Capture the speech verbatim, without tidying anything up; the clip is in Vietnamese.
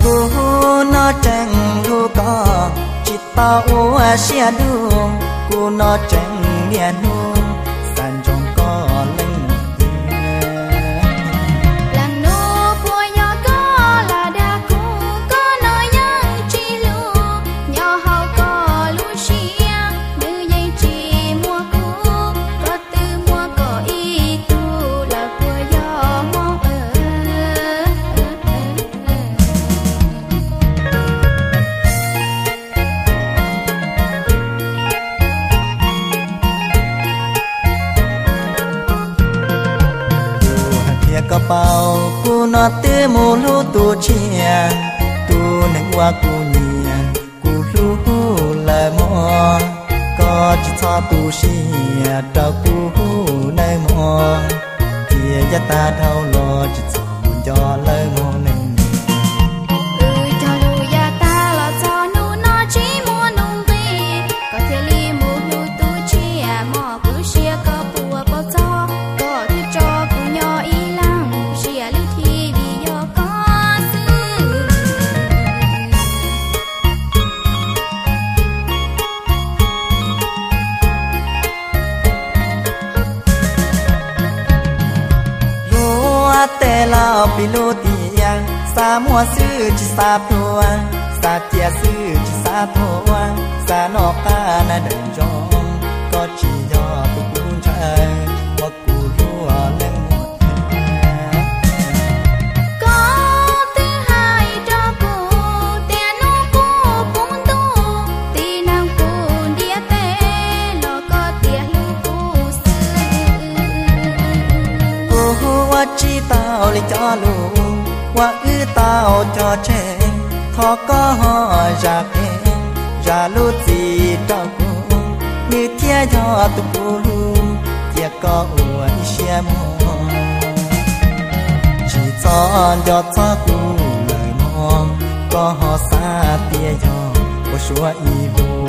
cô nó chẳng thu có chỉ tao ua xia đu cô nó chẳng nghe nu san trong có lên làm nô của nhỏ có là đã cô có nói những chi lu nhỏ hậu có lu xia như vậy chỉ mua cô có từ mua có ý tu là của nhỏ mong ở có bao cô nó tê mù lu tu chia tu nâng qua cô nhia cô lu lại mò có chỉ cho tu xia trao cô nơi mò kia gia ta thâu lo chỉ cho muốn cho lời mò nâng ừ cho lu ya ta là cho nu nó chỉ mua nung ti có thể li mù lu tu chia mò cứ xia có bùa bao cho có thể cho cô nhỏ ý tê lao pi lu tia sa mua sư chỉ sa thua sa tia sư chỉ sa thua sa nọ ca na đừng trong có chỉ do tôi cũng chạy qua cù lúa lên một có thứ hai cho cô tiền nó cô cũng tu tiền nàng cô địa tê nó có tiền lu cô sư cô chỉ tao lấy cho lu qua ư tao cho trẻ khó có họ ra em ra lu gì cho cô như thiên cho tụi cô lu chia có ủa xe mò chỉ cho cho cho cô lời mong có họ xa tia cho cô xua y vô